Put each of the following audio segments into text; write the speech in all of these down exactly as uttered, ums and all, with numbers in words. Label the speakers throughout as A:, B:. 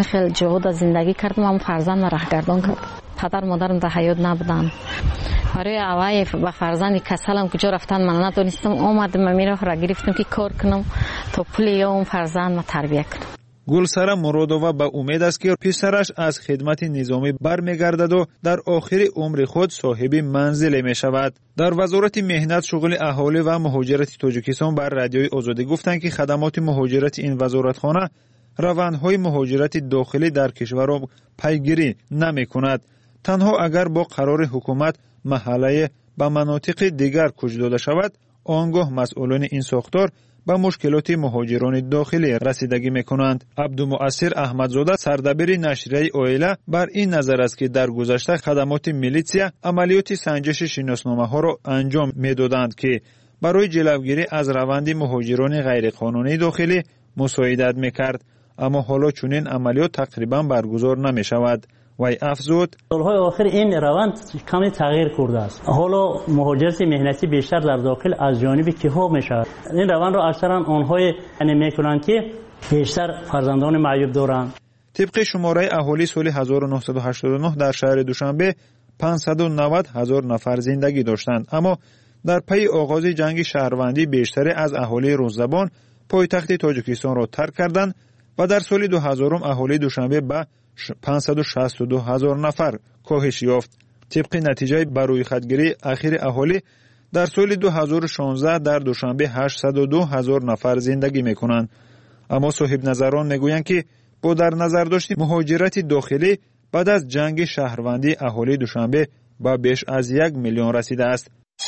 A: خیلی جهود زندگی کردم، اما فرزند راه گردان کردم. پدر مادرم در حیات نبودن. برای اوای با فرزند کسلم کجا رفتن من ندونستم. اومدم میرا را گرفتم که کار کنم تا پول اون فرزند ما تربیت کنم.
B: گلسره مرادووا با امید است که پسرش از خدمت نظامی برمیگردد و در آخر عمر خود صاحب منزل می شود. در وزارت مهنت، شغل اهالی و مهاجرت تاجیکستان بر رادیوی آزادی گفتند که خدمات مهاجرت این وزارتخانه روندهای مهاجرت داخلی در کشور را پیگیری نمی کند. تنها اگر با قرار حکومت محله به مناطق دیگر کوچ داده شود، آنگاه مسئولان این ساختار به مشکلات مهاجران داخلی رسیدگی میکنند. عبدالمؤثر احمدزاده سردبیر نشریه اویلا بر این نظر است که در گذشته خدمات میلیسیا عملیات سنجش شناسنامه ها را انجام میدادند که برای جلوگیری از روند مهاجران غیرقانونی داخلی مساعدت میکرد، اما حالا چنین عملیات تقریبا برگزار نمی شود. وی افزود:
C: سالهای آخر این روند کمی تغییر کرده است. حالا مهاجرت مهنتی بیشتر در داخل از جانب کیها می شود. این روند را اکثرا آنهای می کنند که بیشتر فرزندان معیوب دارند.
B: طبق شماره اهالی سال هزار و نهصد و هشتاد و نه در شهر دوشنبه پانصد و نود هزار نفر زندگی داشتند، اما در پی آغاز جنگ شهروندی بیشتر از اهالی روززبان پایتخت تاجیکستان را ترک کردند و در سال دو هزار اهالی دوشنبه به پانصد و شصت و دو هزار نفر کاهش یافت. طبق نتیجه بروی خودگیری اخیر اهالی در سال دو هزار و شانزده در دوشنبه هشتصد و دو هزار نفر زندگی میکنند. اما صاحب نظران میگویند که با در نظر داشت مهاجرت داخلی بعد از جنگ شهروندی اهالی دوشنبه به بیش از یک میلیون رسیده است.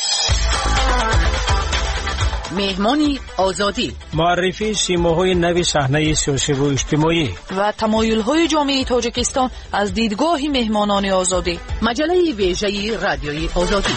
D: مهمانی آزادی،
E: معرفی شیماهای نوی صحنه سیاسی و اجتماعی
D: و تمایل‌های جامعه تاجیکستان از دیدگاه مهمانان آزادی. مجله ویژه رادیوی آزادی.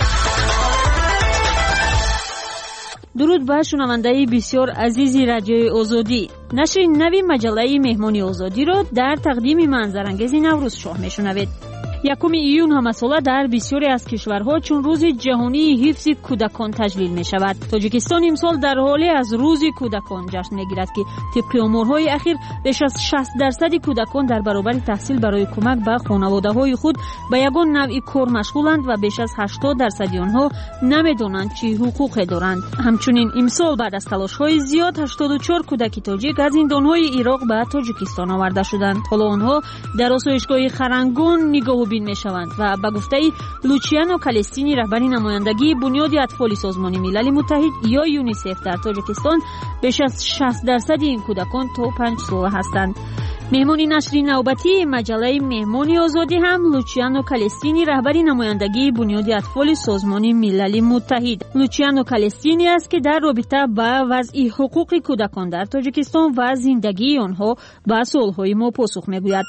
F: درود بر شنونده بسیار عزیزی رادیوی آزادی. نشر نوی مجله مهمانی آزادی را در تقدیم منظرانگیز نوروز شاه میشنوید. یکم ایون همساله در بسیاری از کشورها چون روز جهانی حفظ کودکان تجلیل می شود. تاجیکستان امسال در حالی از روز کودکان جشن می گیرد که طبق امورهای اخیر بیش از شصت درصد کودکان در برابر تحصیل برای کمک به خانواده های خود به یگان نوع کار مشغولند و بیش از هشتاد درصد آنها نمیدانند چه حقوقی دارند. همچنین امسال بعد از تلاش های زیاد هشتاد و چهار کودک تاجیک از زندانهای عراق به تاجیکستان آورده شدند. حالا آنها در آسایشگاه خرنگون نگاه می شوند و به گفته لوچیانو کالستینی رهبر نمایندگی بنیاد اطفال سازمان ملل متحد یا یونیسف در تاجیکستان بیش از شصت درصد این کودکان تا پنج ساله هستند. مهمانی نشر نوبتی مجله مهمانی آزادی هم لوچیانو کالستینی رهبر نمایندگی بنیاد اطفال سازمان ملل متحد. لوچیانو کالستینی است که در رابطه با وضع حقوق کودکان در تاجیکستان و زندگی آنها به سوالهای ما پاسخ میگوید.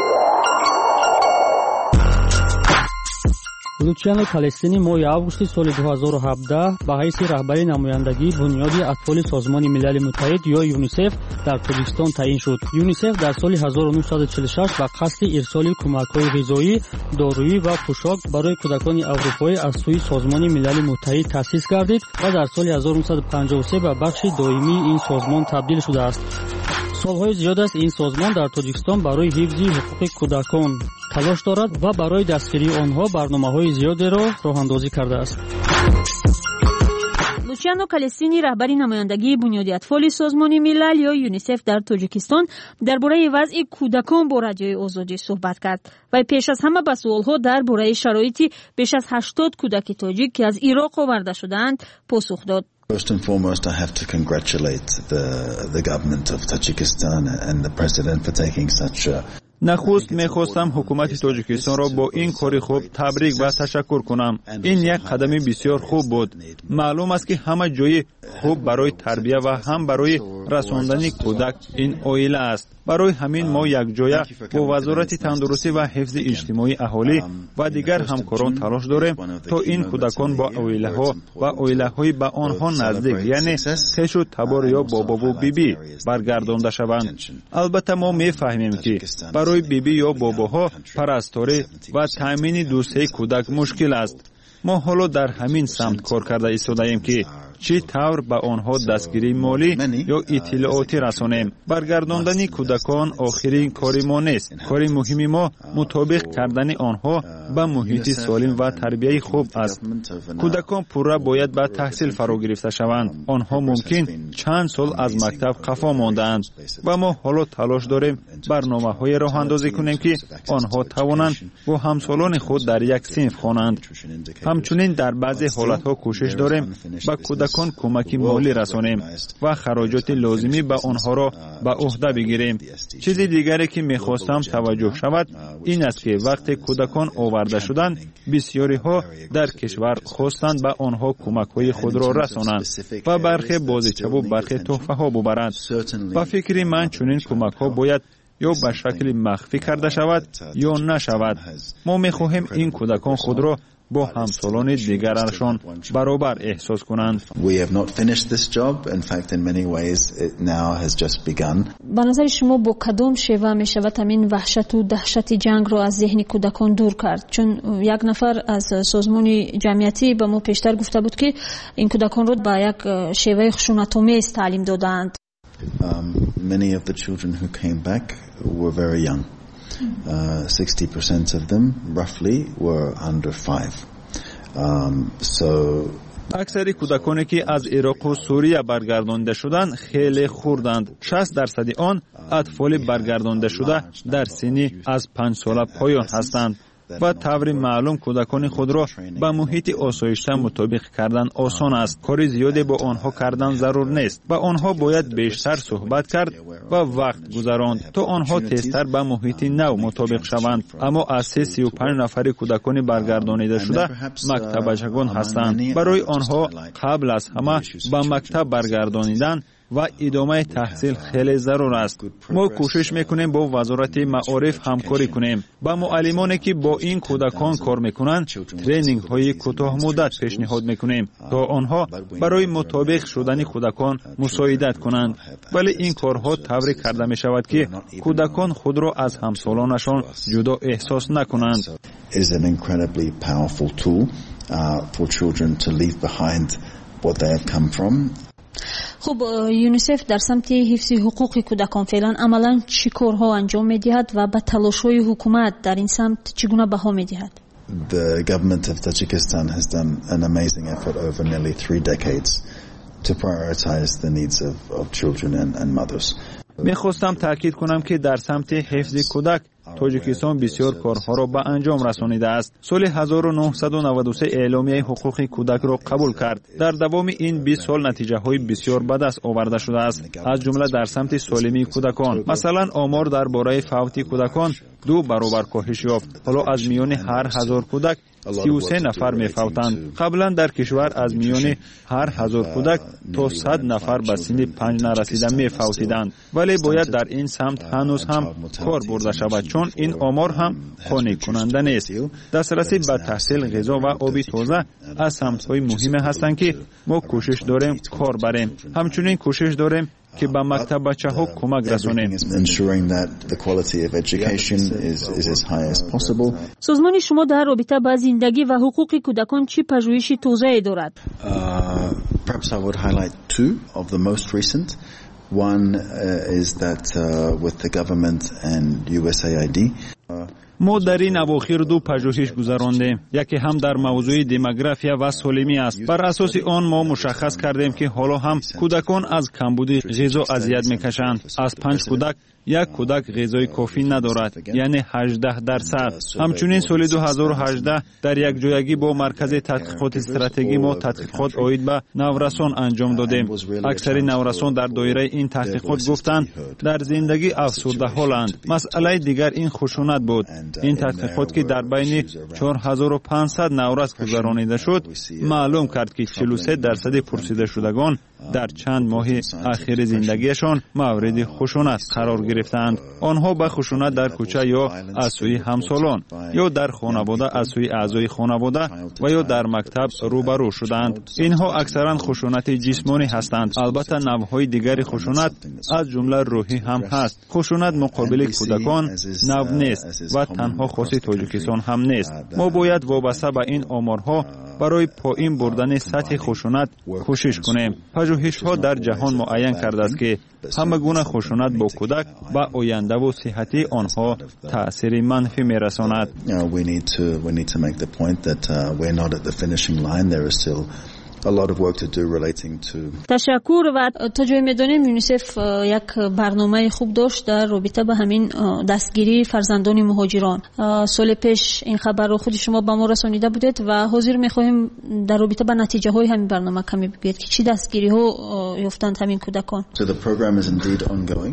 G: لوچیانو کالستینی ماه августи соли دو هزار و هفده به حیث رهبری نمایندگی بنیاد اطفال سازمان ملل متحد یا یونیسف در تاجیکستان تعیین شد. یونیسف در سال هزار و نهصد و چهل و شش به قصد ارسال کمک‌های غذایی، دارویی و پوشاک برای کودکان اروپایی از سوی سازمان ملل متحد تأسیس گردید و در سال هزار و نهصد و پنجاه و سه به بخش دائمی این سازمان تبدیل شده است. سالهای زیاد است این سازمان در تاجیکستان برای حفظ حقوق کودکان تلاش دارد و برای دستگیری آنها برنامه‌های زیادی را راه‌اندازی کرده است.
F: لوچیانو کالستینی رهبر نمایندگی بنیاد اطفال سازمان ملل یا یونیسف در تاجیکستان درباره وضع کودکان با رادیوی آزادی صحبت کرد و پیش از همه به سوال‌ها درباره شرایط بیش از هشتاد کودک تاجیک که از عراق آورده شدند پاسخ داد.
H: First and foremost, I have to congratulate the the government of Tajikistan and the president for taking such a
B: نخست میخواستم حکومت تاجیکستان را با این کار خوب تبریک و تشکر کنم. این یک قدم بسیار خوب بود. معلوم است که همه جای خوب برای تربیت و هم برای رساندن کودک این عائله است. برای همین ما یک جای با وزارت تندرستی و حفظ اجتماعی اهالی و دیگر همکاران تلاش داریم تا این کودکان با عائله ها و عائله های به آنها نزدیک یعنی خیش و تبار یا بابا و بیبی برگردانده شوند. البته ما میفهمیم که برای بیبی یا باباها پرستاری و تامین دوستی کودک مشکل است. ما حالا در همین سمت کار کرده ایستاده‌ایم که چی طور به آنها دستگیری مالی یا اطلاعاتی رسانیم. برگرداندن کودکان آخرین کاری ما نیست. کاری مهمی ما مطابق کردن آنها به محیط سالم و تربیت خوب است. کودکان پورا باید به تحصیل فرا گرفته شوند. آنها ممکن چند سال از مکتب خفا ماندند و ما حالا تلاش داریم برنامه‌های راه اندازی کنیم که آنها توانند با همسالان خود در یک صنف خوانند. همچنین در بعضی حالت‌ها کوشش داریم به کودکان کمک مالی رسانیم و خراجات لازمی به آنها را به عهده بگیریم. چیز دیگری که می‌خواستم توجه شود این است که وقتی کودکان آورده شدند بسیاری ها در کشور خواستند به آنها کمک‌های خود را رسانند و برخی بازیچه و برخی تحفه ها ببرند. و فکری من چنین کمک‌ها باید یا به شکل مخفی کرده شود یا نشود. ما می‌خواهیم این کودکان خود را با همسالان دیگرشان برابر احساس کنند.
F: به نظر شما با کدام شیوه می شود همین وحشت و دهشت جنگ را از ذهن کودکان دور کرد؟ چون یک نفر از سازمان جمعیتی به ما پیشتر گفته بود که این کودکان را با یک شیوه خشونت‌آمیز تعلیم دادند.
H: Um, many of the children who came back were very young. Uh, sixty percent of them, roughly, were under five. Um, so
B: اکثر کودکانی که از عراق و سوریه برگردانده شدند خیلی خوردند. شصت درصد آن اطفال برگردانده شده در سنی از پنج ساله پایان هستند. و طور معلوم کودکان خود را به محیط آسایشته مطابق کردن آسان است. کار زیادی با آنها کردن ضرور نیست. با آنها باید بیشتر صحبت کرد و وقت گذراند تا آنها تیزتر به محیط نو مطابق شوند. اما از سی و پنج نفر کودکان برگردانیده شده مکتبچگان هستند. برای آنها قبل از همه به مکتب برگردانیدن و ادامه تحصیل خیلی ضرور است. ما کوشش میکنیم با وزارت معارف همکاری کنیم. با معلمانی که با این کودکان کار میکنند ترینینگ های کوتاه مدت پیشنهاد میکنیم تا آنها برای مطابق شدن کودکان مساعدت کنند. ولی این کارها طوری کرده می شود که کودکان خود را از همسالانشان جدا احساس نکنند.
H: It is an incredibly powerful tool uh, for children to leave behind what they have come from.
F: خب یونیسف در سمت حفظ حقوق کودکان فعلا عملا چی کارها انجام میدهد و به تلاش‌های حکومت در این سمت چگونه بها میدهد؟
H: The government of Tajikistan has done an amazing effort over nearly three decades to prioritize the needs of, of children and, and mothers.
B: میخواستم تاکید کنم که در سمت حفظ کودک تاجیکستان بسیار کارها را به انجام رسانیده است. سال هزار و نهصد و نود و سه اعلامیه حقوق کودک را قبول کرد. در دوام این بیست سال نتیجه های بسیار به دست آورده شده است، از جمله در سمت سالمی کودکان. مثلا آمار درباره فوت کودکان دو برابر کاهش یافت. حالا از میان هر هزار کودک سی و سه نفر میفوتند. قبلا در کشور از میان هر هزار کودک تا صد نفر به سن پنج نرسیده میفوتیدند. ولی باید در این سمت هنوز هم کار برده شود، چون این آمار هم قانع کننده نیست. دسترسی به تحصیل، غذا و آب تازه از سمت‌های مهم هستند که ما کوشش داریم کار بریم. همچنین کوشش داریم که به مکتب بچه ها کمک رسانیم.
F: سازمان شما در رابطه با زندگی و حقوق کودکان چه پژوهش توسعه دارد؟
H: Perhaps I would highlight two of the most recent. One uh, is that uh, with the government and U S A I D.
B: ما در این اواخر دو پژوهش گذراندیم. یکی هم در موضوع دموگرافیا و سالمی است. بر اساس آن ما مشخص کردیم که حالا هم کودکان از کمبود غذا اذیت میکشند. از پنج کودک یک کودک غذای کافی ندارد، یعنی هجده درصد. همچنین سال دو هزار و هجده در یک جایگی با مرکز تحقیقات استراتژی ما تحقیقات عاید به نورسان انجام دادیم. اکثر نورسان در دایره این تحقیقات گفتند در زندگی افسرده حالند. مسئله دیگر این خشونت بود. این تحقیقات که در بین چهار هزار و پانصد نورس گذرانیده شد معلوم کرد که چهل و سه درصد پرسیده شدگان در چند ماه اخیر زندگیشان مورد خشونت قرار گرفتند. آنها به خشونت در کوچه یا از سوی همسالان یا در خانواده از سوی اعضای خانواده و یا در مکتب روبرو شدند. اینها اکثرا خشونت جسمانی هستند. البته نوع‌های دیگر خشونت از جمله روحی هم هست. خشونت مقابل کودکان نو نیست و تنها خاص تاجیکستان هم نیست. ما باید وابسته به این آمارها برای پایین بردن سطح خشونت کوشش کنیم. پژوهش‌ها در جهان معین کرده است که همه گونه خشونت با کودک به آینده و صحتی آنها تأثیر منفی می‌رساند.
H: We need to we need to make the point that uh, we're not at the finishing line. There is still a lot of work to do relating to.
F: تشکر. و تا جایی می‌دانیم یونیسف یک برنامه خوب داشت در رابطه با همین دستگیری فرزندان مهاجران. سال پیش این خبر رو خود شما به ما رسانیده بودید و حاضر می‌خواهیم در رابطه با نتیجه های همین برنامه کمی بگید که چی دستگیری ها یافتند همین کودکان.
H: So the program is indeed ongoing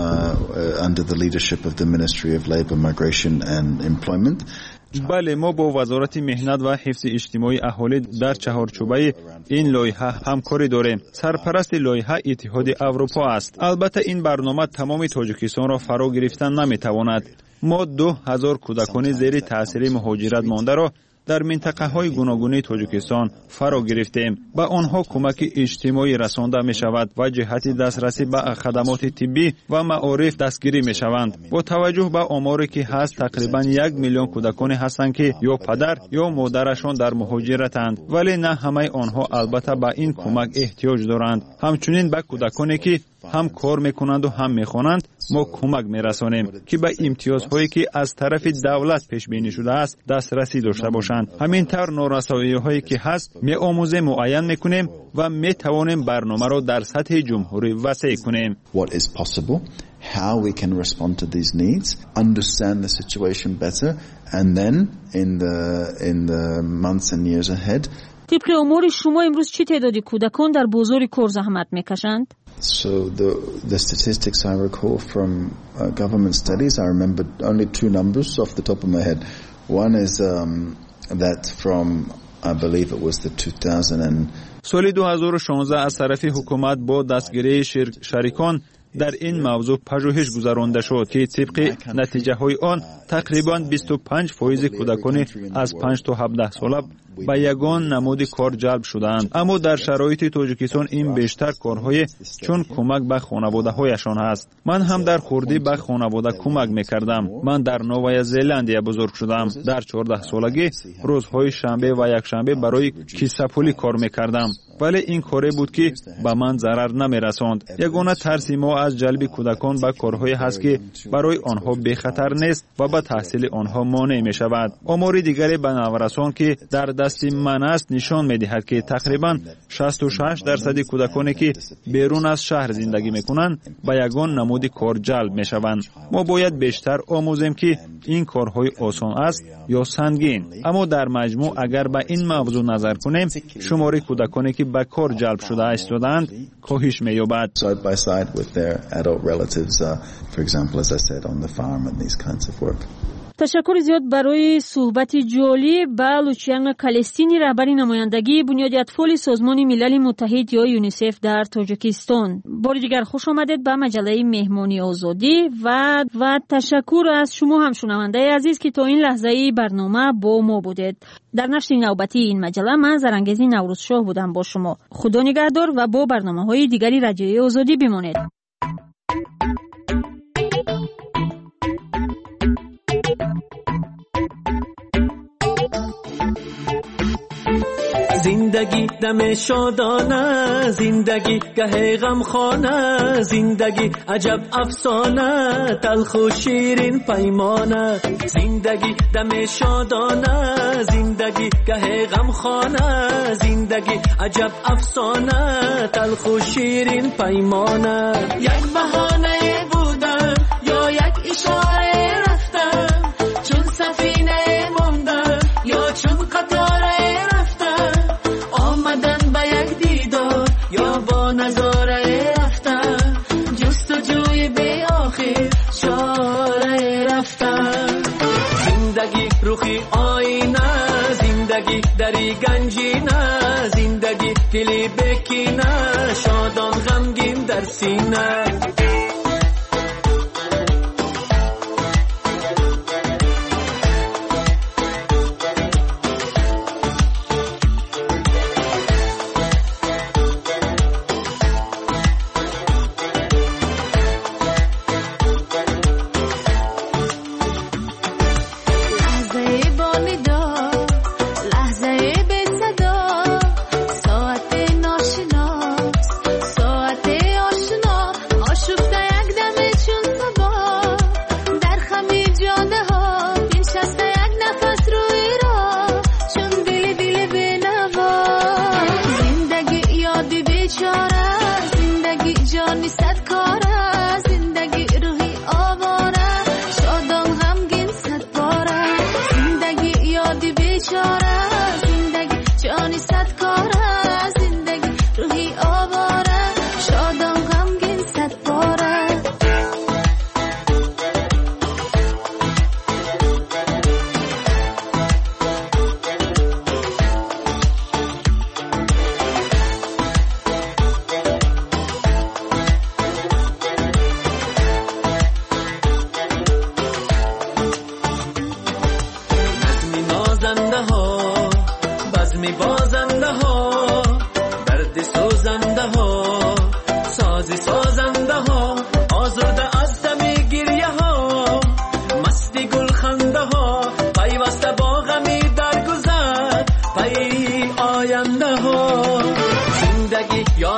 H: uh, under the leadership of the Ministry of Labour, Migration and Employment.
B: بله، ما با وزارت مهنت و حفظ اجتماعی اهالی در چهارچوبه این لایحه همکاری داریم. سرپرست لایحه اتحاد اروپا است. البته این برنامه تمام تاجیکستان را فرا گرفتن نمیتواند. ما دو هزار کودکان زیر تاثیر مهاجرت مانده را در منطقه های گوناگون تاجیکستان فرا گرفتیم. به آنها کمک اجتماعی رسانده می شود و جهت دسترسی به خدمات طبی و معارف دستگیری می شوند. با توجه به آماری که هست تقریبا یک میلیون کودکان هستند که یا پدر یا مادرشان در مهاجرتند، ولی نه همه آنها البته به این کمک احتیاج دارند. همچنین به کودکانی که هم کار میکنند و هم میخوانند ما کمک میرسانیم که به امتیازهایی که از طرف دولت پیش بینی شده است دسترسی داشته باشند. همینطور نارسایی‌هایی که هست می آموزه معین میکنیم و می توانیم برنامه را در سطح جمهوری وسیع کنیم.
H: What is possible, how we can respond to these needs, understand the situation better, and then in the in the months and years ahead.
F: طبق امور شما امروز چه تعدادی کودکان در بازار کار زحمت میکشند؟
H: So the the statistics I recall from uh, government studies, I remember only two numbers off the top of my head. One is um, that from I believe it was the two thousand
B: سال دو هزار و شانزده از طرف حکومت با دستگیری شریکان در این موضوع پژوهش گذرانده شد که طبق نتیجه های آن تقریبا بیست و پنج درصد کودکان از پنج تا هفده ساله به یگان نمود کار جلب شدند. اما در شرایط تاجیکستان این بیشتر کارهای چون کمک به خانواده هایشان هست. من هم در خوردی به خانواده کمک میکردم. من در نوآ زلندیا بزرگ شدم. در چهارده سالگی روزهای شنبه و یک شنبه برای کیسه-پولی کار میکردم، ولی این کاری بود که به من ضرر نمیرساند. یگانه ترس ما از جلب کودکان به کارهایی هست که برای آنها بی خطر نیست و به تحصیل آنها مانع می شود. آمار دیگری به نورسان که در دست من است نشان می دهد که تقریبا شصت و شش درصد کودکانی که بیرون از شهر زندگی می کنند به یگان نمود کار جلب می شوند. ما باید بیشتر آموزیم که این کارهای آسان است یا سنگین. اما در مجموع اگر به این موضوع نظر کنیم شمار کودکانی که به کار جلب شده ایستادند کاهش می‌یابد.
H: Side by side with their adult relatives, uh, for example, as I said, on the farm and these kinds of work.
F: تشکر زیاد برای صحبت جالب با لوچیان کالستینی رهبر نمایندگی بنیاد اطفال سازمان ملل متحد یا یونیسف در تاجیکستان. بار دیگر خوش آمدید به مجله مهمانی آزادی و و تشکر از شما هم شنونده عزیز که تا این لحظه برنامه با ما بودید. در نشر نوبتی این مجله من زرنگزی نوروزشاه بودم با شما. خدا نگهدار و با برنامه‌های دیگری رادیوی آزادی بمانید.
I: زندگی دم شادانه، زندگی گه غمخانه، زندگی عجب افسانه، تلخ و شیرین پیمانه. زندگی دم شادانه، زندگی گه غمخانه، زندگی عجب افسانه، تلخ و شیرین پیمانه. یک بهانه بودم یا یک اشاره رفتم، چون سفینه موندم یا چون قطاره یا با نظاره رفتم، جستجوی بی آخر چاره رفتم. زندگی روخی آینه، زندگی دری گنجینه، زندگی دلی بکینه، شادان غمگین در سینه.
J: لحظه با ندا، لحظه به صدا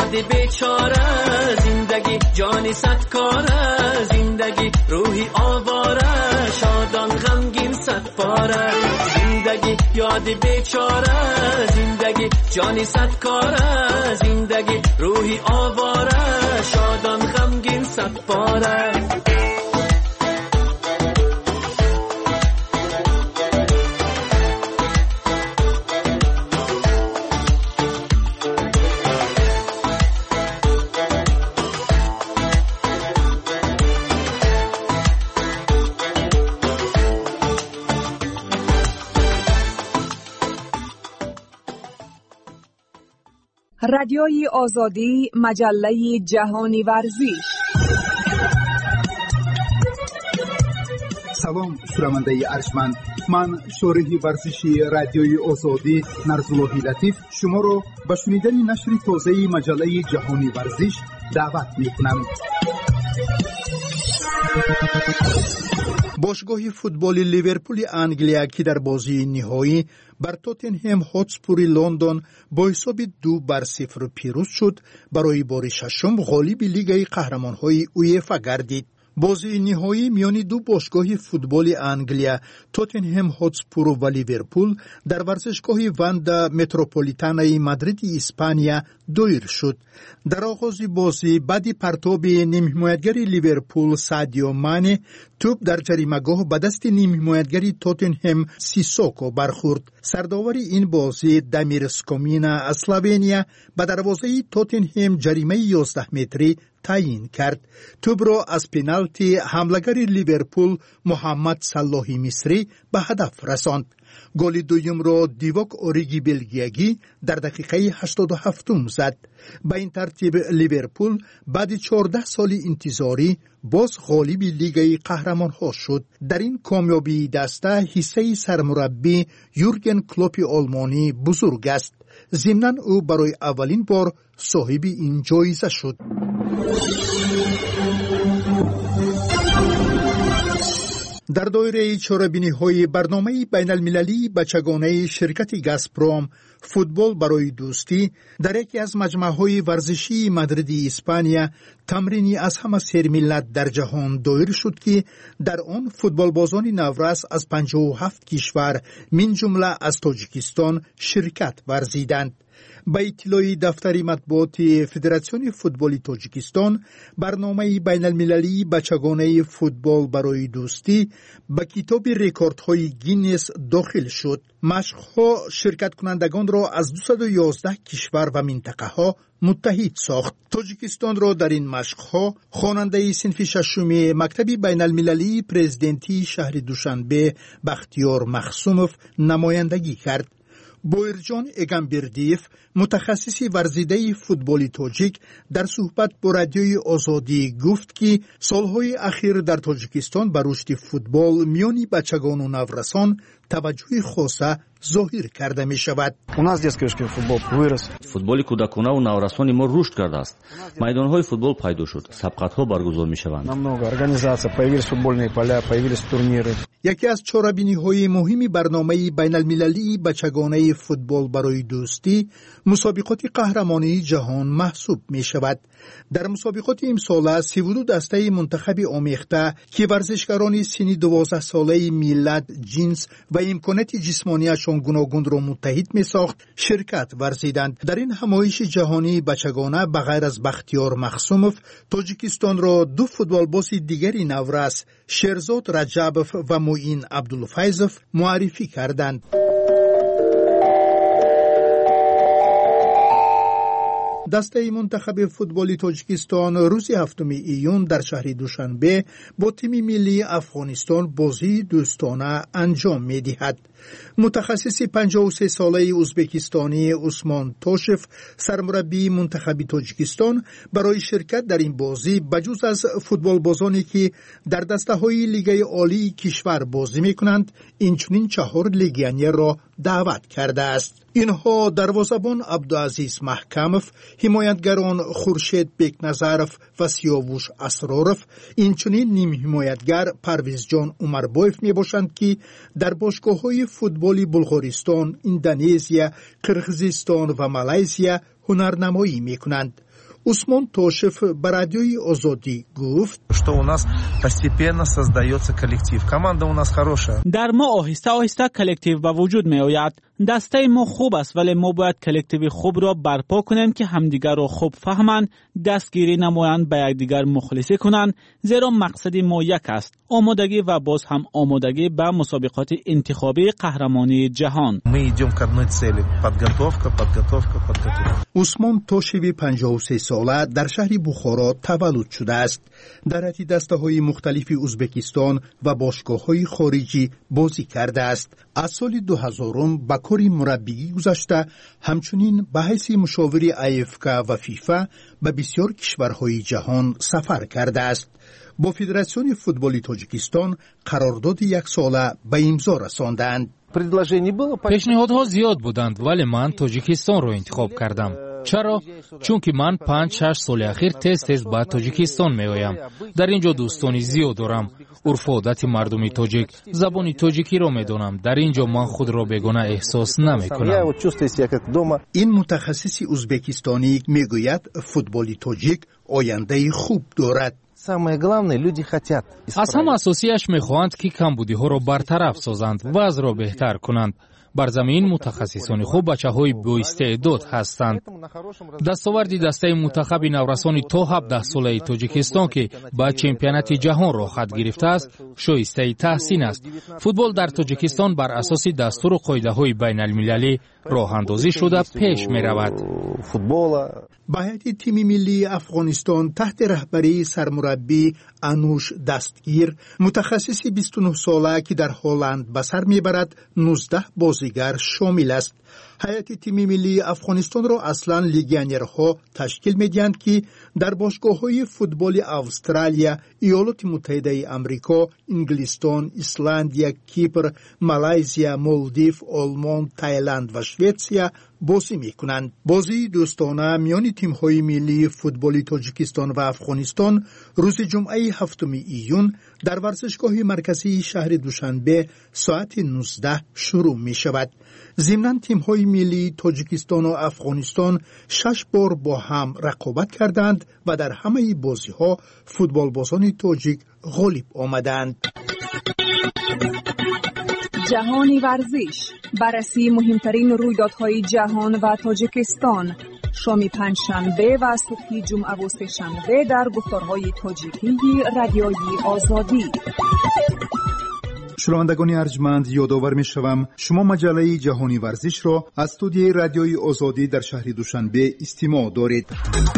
I: یاد بیچاره، زندگی جانی صدکاره، زندگی روحی آواره، شادان غمگین صد پاره. زندگی یاد بیچاره، زندگی جانی صدکاره، زندگی روحی آواره، شادان غمگین صد پاره.
J: رادیوی آزادی، مجله جهانی ورزش.
K: سلام شنونده ارجمند، من شارح ورزشی رادیوی آزادی نرزالله لطیف شما را به شنیدن نشر تازه مجله جهانی ورزش دعوت می‌کنم. باشگاه فوتبال لیورپول انگلیا که در بازی نهایی بر تاتنهم هاتسپور لندن با حساب دو بر صفر پیروز شد، برای بار ششم غالب لیگ قهرمان‌های اویفا گردید. بازی نهایی میان دو باشگاه فوتبال انگلیا، تاتنهم هاتسپور و لیورپول، در ورزشگاه واندا متروپولیتانو مادرید اسپانیا دایر شد. در آغاز بازی بعد پرتاب نیم حمایتگر لیورپول سادیو مانه توپ در جریمه‌گاه به دست نیم حمایتگر تاتنهم سیسوکو برخورد. سرداور این بازی دامیر سکومینا از اسلوونیا به دروازه تاتنهم جریمه یازده متری تعیین کرد. توپ را از پنالتی حمله‌گر لیورپول محمد صلاحی مصری به هدف رساند. گل دوم را دیوک اوریگی بلگیایی در دقیقه هشتاد و هفت زد. به این ترتیب لیورپول بعد چهارده سال انتظاری باز غالب لیگ قهرمان‌ها شد. در این کامیابی دسته حصه سرمربی یورگن کلوپ آلمانی بزرگ است. ضمناً او برای اولین بار صاحب این جایزه شد. در دایره چهاربینی‌های برنامه بین المللی بچگانه شرکت گازپروم فوتبال برای دوستی در یکی از مجمع‌های ورزشی مادرید اسپانیا تمرینی از همه سیر ملت در جهان دایر شد که در آن فوتبال بازان نورس از پنجاه و هفت کشور من جمله از تاجیکستان شرکت ورزیدند. با اطلاع دفتر مطبوعات فدراسیون فوتبال تاجیکستان، برنامه بین المللی بچگانه فوتبال برای دوستی به کتاب رکوردهای گینس داخل شد. مشق‌ها شرکت کنندگان را از دویست و یازده کشور و منطقه ها متحد ساخت. تاجیکستان را در این مشق‌ها خواننده صنف ششم مکتب بین المللی پرزیدنتی شهر دوشنبه بختیار مخصوموف نمایندگی کرد. بویرجان اگمبردیف متخصص ورزیده فوتبال تاجیک در صحبت با رادیوی آزادی گفت که سالهای اخیر در تاجیکستان بر رشد فوتبال میان بچگان و نورسان توجه خاصه ظاهر کرده می شود.
L: فوتبال کودکانه و نورسان ما رشد کرده است. میدانهای فوتبال پیدا شد. سبقت‌ها برگزار می شوند.
K: یکی از چهاربینی‌های مهم برنامه بین المللی بچگانه فوتبال برای دوستی مسابقات قهرمانی جهان محسوب می شود. در مسابقات امسال سی و دو دسته منتخب آمیخته که ورزشکاران سنی دوازده ساله ملت، جنس و امکانات جسمانیشان گوناگون را متحد می ساخت شرکت ورزیدند. در این همایش جهانی بچگانه بغیر از بختیار مخصوموف، تاجیکستان را دو فوتبالباز دیگری نورس، شیرزاد رجبوف و معین عبدالفیضوف معرفی کردند. دسته منتخب فوتبال تاجیکستان روز هفتم ایون در شهر دوشنبه با تیم ملی افغانستان بازی دوستانه انجام می دهد. متخصص پنجاه و سه ساله ازبکستانی عثمان توشف سرمربی منتخب تاجیکستان برای شرکت در این بازی بجز از فوتبال بازانی که در دسته های لیگ عالی کشور بازی می کنند اینچنین چهار لیگیونر را دعوت کرده است. اینها دروازه‌بان عبدالعزیز محکموف، حمایتگران خورشید بیکنظروف و سیاوش اسراروف، اینچنین نیم حمایتگر پرویز جان عمربایف می باشند که در باشگاه‌های فوتبال بلغارستان، اندونزیا، قرقیزستان و مالزیا هنرنمایی می کنند. عثمان توشف به رادیوی آزادی گفت
M: что у нас постепенно создается коллектив. Команда у нас хорошая.
N: در ما آهسته آهسته کلکتیو به وجود می آید. دسته ما خوب است ولی ما باید کلکتیو خوب را برپا کنیم که همدیگر را خوب فهمند، دستگیری نمایند، به یکدیگر مخلصی کنند، زیرا مقصد ما یک است: آمادگی و باز هم آمادگی به مسابقات انتخابی قهرمانی جهان.
M: Мы идем к одной цели: подготовка, подготовка, подготовка.
K: عثمان توشوی پنجاه و سه ساله در شهر بخارا تولد شده است. در حتی دسته‌های مختلف ازبکستان و باشگاه‌های خارجی بازی کرده است. از سال دو هزار به کار مربیگی گذشته، همچنین به حیث مشاور ای اف کی و فیفا به بسیار کشورهای جهان سفر کرده است. با فدراسیون فوتبال تاجیکستان قرارداد یک ساله به امضا رساندند.
O: پیشنهادها زیاد بودند ولی من تاجیکستان را انتخاب کردم. چرا؟ چون که من پنج شش سال اخیر تز تز به تاجیکستان می آیم. در اینجا دوستانی زیاد دارم. عرف و عادت مردم تاجیک، زبان تاجیکی را می دانم. در اینجا من خود را بیگانه احساس نمی کنم.
K: این متخصص ازبکستانی می گوید فوتبال تاجیک آینده خوب دارد.
O: از هم اساسیش می خواهند که کمبودی ها را برطرف سازند و از را بهتر کنند. بر زمین متخصصان خوب بچه های با استعداد هستند. دستاوردی دسته منتخب نورسان تا هفده ساله تاجیکستان که با چمپیونات جهان را خط گرفته است شایسته تحسین است. فوتبال در تاجیکستان بر اساس دستور و قاعده های بین المللی راه اندازی شده پیش می رود.
K: به هیئت تیم ملی افغانستان تحت رهبری سرمربی انوش دستگیر، متخصص بیست و نه ساله که در هلند به سر میبرد، نوزده بازیگر شامل است. هیئت تیم ملی افغانستان را اصلا لیگیونرها تشکیل میدهند که در باشگاه‌های فوتبال استرالیا، ایالات متحده آمریکا، انگلستان، ایسلندیا، کیپر، مالایزیا، مالدیو، آلمان، تایلند و شویتسیا بازی میکنند. بازی دوستانه میان تیم‌های ملی فوتبال تاجیکستان و افغانستان روز جمعه هفتم ایون در ورزشگاه مرکزی شهر دوشنبه ساعت نوزده شروع می شود. ضمناً تیم‌های ملی تاجیکستان و افغانستان شش بار با هم رقابت کردند و در همه بازی‌ها فوتبال بازان تاجیک غالب آمدند.
J: جهانی ورزش، بررسی مهمترین رویدادهای جهان و تاجیکستان، شام پنجشنبه و صبح جمعه و سه‌شنبه در گفتارهای تاجیکی رادیوی آزادی.
K: شنوندگان ارجمند، یادآور می‌شوم شما مجله جهانی ورزش را از استودیوی رادیوی آزادی در شهر دوشنبه استماع دارید.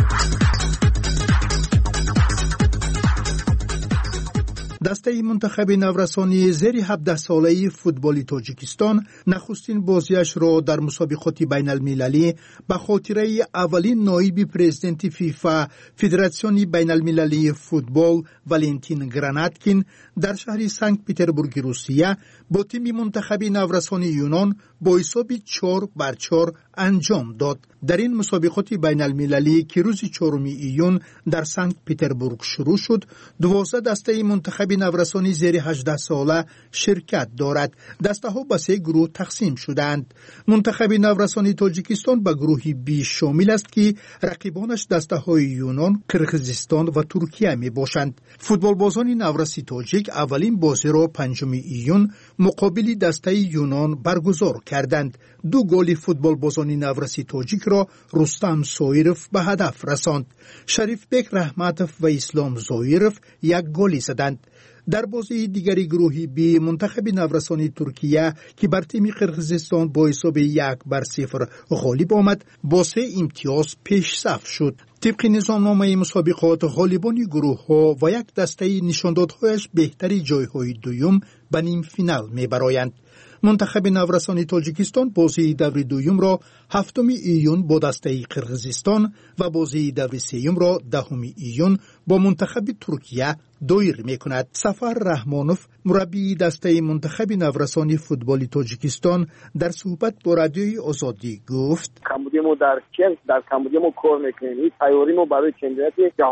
K: دسته منتخب نورسانی زیر هفده ساله فوتبال تاجیکستان نخستین بازیش را در مسابقات بین المللی به خاطره اولین نایب پرزیدنت فیفا فدراسیون بین المللی فوتبال والنتین گراناتکین در شهر سنت پترزبورگ روسیه با تیم منتخب نورسانی یونان با حساب چهار بر چهار انجام داد. در این مسابقات بین المللی که روز چهارم ایون در سنت پترزبورگ شروع شد، دوازده دسته منتخب نورسانی زیر هجده ساله شرکت دارد. دسته ها به سه گروه تقسیم شدند. منتخب نورسانی تاجیکستان به گروه بی شامل است که رقیبانش دسته های یونان، قرقیزستان و ترکیه می باشند. فوتبال بازان نورسی تاجیک اولین بازی را پنجم ایون مقابل دسته یونان برگزار کردند. دو گل فوتبال بازان نورسی تاجیک را رستم سویرف به هدف رساند. شریف بک رحمتوف و اسلام زویرف یک گل زدند. در بازی دیگری گروهی بی منتخب نورسانی ترکیه که بر تیم قرقیزستان با حساب یک بر صفر غالب آمد با سه امتیاز پیش صف شد. طبق نظامنامه مسابقات غالبان گروه ها و یک دسته نشاندادهایش بهتری جایهای دوم به نیم فینال می برایند. منتخب نورسانی تاجیکستان بازی دور دوم را هفتم ایون با دسته قرقیزستان و بازی دور سوم را دهم ایون با منتخب ترکیه دایر می کند. سفر رحمانوف مربی دسته منتخب نورسانی فوتبال تاجیکستان در صحبت با رادیوی آزادی گفت:
P: کمبودی ما در کل در کمبودی ما کار میکنیم. تیاری ما برای چمپیونات جهان.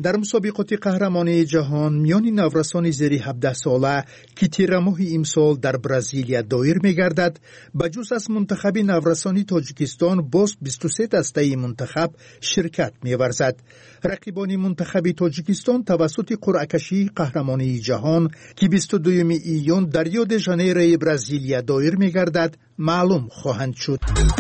K: در مسابقات قهرمانی جهان میان نورسان زیر هفده ساله که تیر ماه امسال در برزیلیا دایر می‌گردد، بجز از منتخب نورسانی تاجیکستان باز بیست و سه دسته منتخب شرکت می‌ورزد. رقیبان منتخب تاجیکستان توسط قرعه کشی قهرمانی جهان که بیست و دوم ایون در ریو د ژانیرو برزیلیا دایر می‌گردد معلوم خواهند شد.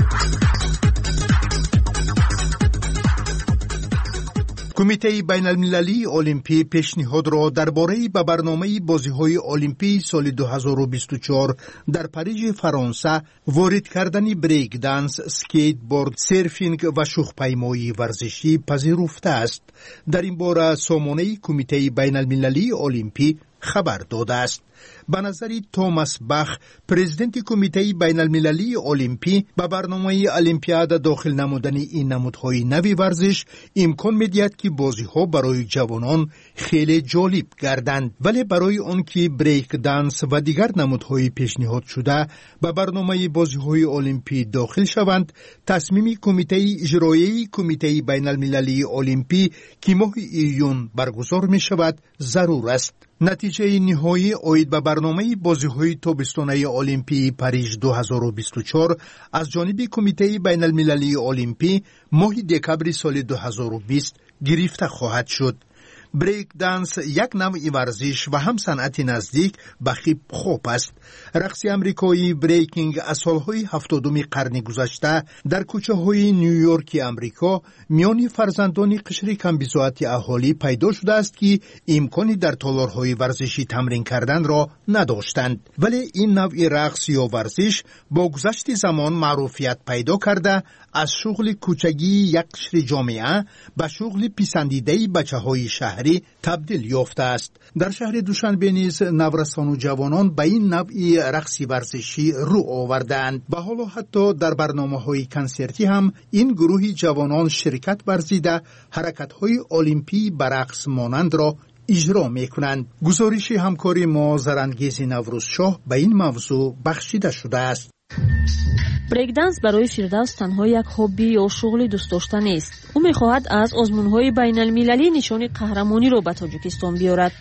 K: کمیته بین المللی المپی پیشنهاد را درباره به برنامه بازی‌های المپی سال دو هزار و بیست و چهار در پاریژ فرانسه وارد کردن بریک دنس، اسکیت بورد، سرفینگ و شوخ‌پیمایی ورزشی پذیرفته است. در این باره سامانه کمیته بین المللی المپی خبر داده است. به نظر توماس بخ، پرزیدنت کمیته بین المللی المپی، به برنامه المپیاد داخل نمودن این نمودهای نوی ورزش امکان می‌دهد که بازی‌ها برای جوانان خیلی جالب گردند، ولی برای آن که بریک دنس و دیگر نمودهای پیشنهاد شده به برنامه بازی‌های المپی داخل شوند، تصمیم کمیته اجرایی کمیته بین المللی المپی که ماه ایون برگزار می‌شود ضرور است. نتیجه نهایی آید به برنامه بازی‌های تابستانه المپی پاریژ دو هزار و بیست و چهار از جانب کمیته بین المللی المپی ماه دکامبر سال دو هزار و بیست گرفته خواهد شد. بریک دنس یک نوع ورزش و هم صنعت نزدیک به هیپ هاپ است. رقص امریکایی بریکینگ از سالهای هفتادم قرن گذشته در کوچه های نیویورک امریکا میان فرزندان قشر کمبزاعت اهالی پیدا شده است که امکانی در تالارهای ورزشی تمرین کردن را نداشتند، ولی این نوع رقص یا ورزش با گذشت زمان معروفیت پیدا کرده از شغل کوچگی یک قشر جامعه به شغل پسندیده بچه‌های شهری تبدیل یافته است. در شهر دوشنبه نیز نورسان و جوانان به این نوع رقص ورزشی رو آوردند و حالا حتی در برنامه‌های کنسرتی هم این گروه جوانان شرکت ورزیده حرکت‌های المپی به رقص مانند را اجرا می‌کنند. گزارش همکاری ما زرانگیز نوروز شاه به این موضوع بخشیده شده است.
F: بریک دنس برای فردوس تنها یک هابی یا شغل دوست داشته نیست. او می‌خواهد از آزمون‌های بین المللی نشان قهرمانی را به تاجیکستان بیارد.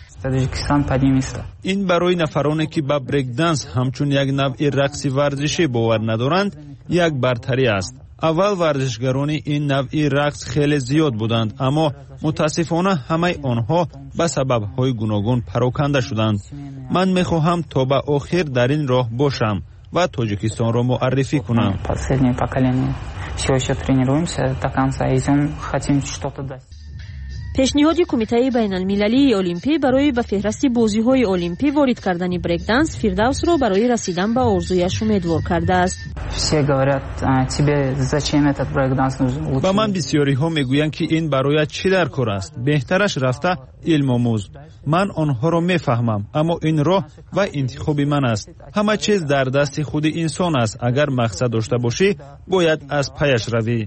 B: این برای نفرانی که به بریک دنس همچون یک نوع رقص ورزشی باور ندارند یک برتری است. اول ورزشگران این نوع رقص خیلی زیاد بودند، اما متاسفانه همه آنها به سبب‌های گوناگون پراکنده شدند. من می‌خواهم تا به آخر در این راه باشم و تاجیکستان را معرفی کنم.
F: پیشنهاد کمیته بین المللی المپی برای به فهرست بازی‌های المپی وارد کردن بریک دنس فردوس را برای رسیدن به آرزویش امیدوار کرده است.
B: با من بسیاری ها میگویند که این برای چی در کار است؟ بهترش رفته علم آموز. من آنها را میفهمم، اما این راه و انتخاب من است. همه چیز در دست خود انسان است. اگر مقصد داشته باشی باید از پیش روی.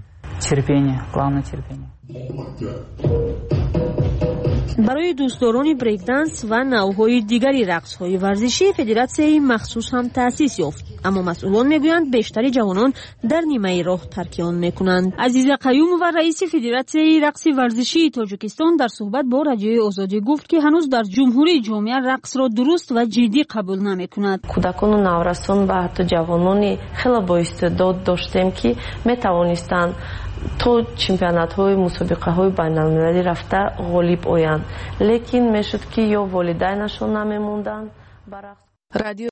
F: برای دوستداران بریک دنس و نوع‌های دیگری رقص‌های ورزشی فدراسیون مخصوص هم تأسیس یافت، اما مسئولان میگویند بیشتر جوانان در نیمه راه ترک آن میکنند. عزیز قیوم و رئیس فدراسیون رقص ورزشی تاجیکستان در صحبت با رادیوی آزادی گفت که هنوز در جمهوری جامعه رقص را درست و جدی قبول نمیکند.
P: کودکان و نورسان و حتی جوانانی خیلی با استعداد داشتیم که میتوانستند تو چمپیونات های مسابقه های بین المللی رفته غالب آیند، لیکن میشد که یا والدینشون نمیموندند.